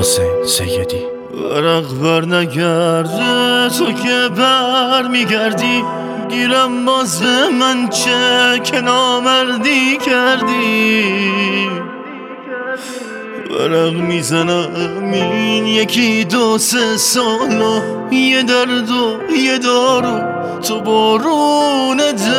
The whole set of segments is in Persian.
حسین سیدی. ورق بر نگرده تو که بر میگردی، گیرم باز به من چه که نامردی کردی. ورق میزنم این یکی دو سه سال و یه درد و یه دارو، تو بارون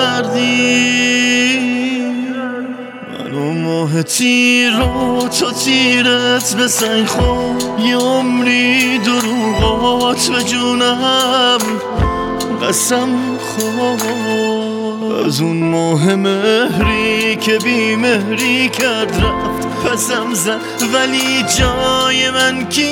دردی. منو ماه تیر و تو تیرت به سنگ خود، یه عمری دروغات به جونم قسم خود. از اون ماه مهری که بی مهری کرد رفت پسم زد، ولی جای من کی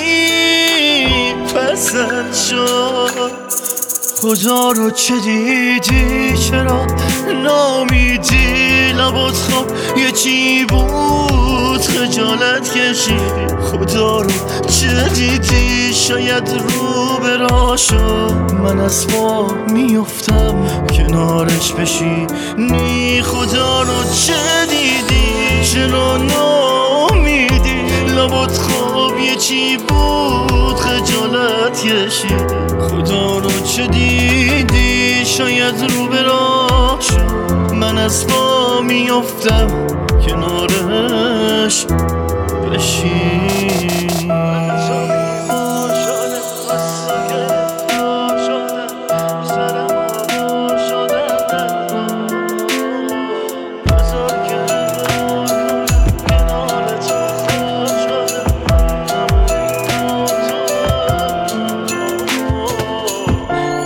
پسند شد؟ خدا رو چه دیدی چرا نامیدی؟ لبات خواب یه چی بود خجالت کشیدی؟ خدا رو چه دیدی شاید رو براشو من از پا میافتم کنارش بشینی؟ خدا رو چه دیدی چرا نامیدی؟ لبات خواب یه چی بود خجالت کشیدی؟ خدا رو چه دیدی شاید رو براشو من از پا میافتم کنارش بشینی؟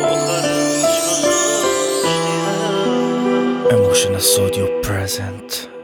Emotional Studio present.